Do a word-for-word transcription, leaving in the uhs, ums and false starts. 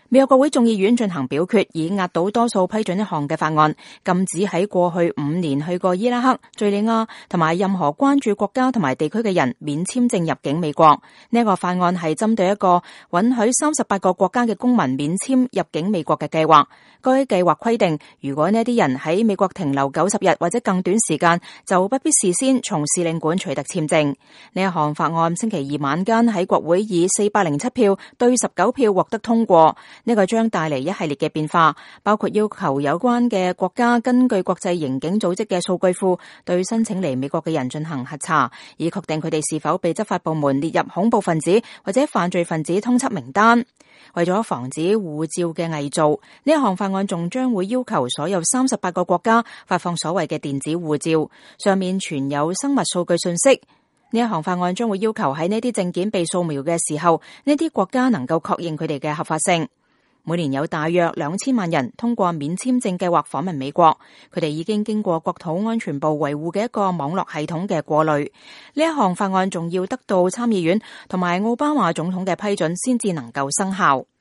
美國國會眾議院進行表決，以壓倒多數批准一項嘅法案，禁止喺過去五年去過伊拉克、敘利亞同埋任何關注國家同埋地區嘅人免簽證入境美國。呢一個法案係針對一個允許三十八個國家嘅公民免簽入境美國嘅計劃。該計劃規定，如果呢啲人喺美國停留九十日或者更短時間，就不必事先從使領館取得簽證。呢一項法案星期二晚間喺國會以四百零七票對十九票獲得通過。呢個將帶嚟一系列嘅變化，包括要求有關嘅國家根據國際刑警組織嘅數據庫對申請嚟美國嘅人進行核查，以確定佢哋是否被執法部門列入恐怖分子或者犯罪分子通緝名單。為咗防止護照嘅偽造，呢一項法案仲將會要求所有三十八個國家發放所謂嘅電子護照，上面存有生物數據信息。呢一項法案將會要求喺呢啲證件被掃描嘅時候，呢啲國家能夠確認佢哋嘅合法性。每年有大約兩千萬人通過免簽證計劃訪問美國，佢哋已經經過國土安全部維護嘅一個網絡系統嘅過濾。呢一項法案仲要得到參議院同埋奧巴馬總統嘅批准先至能夠生效。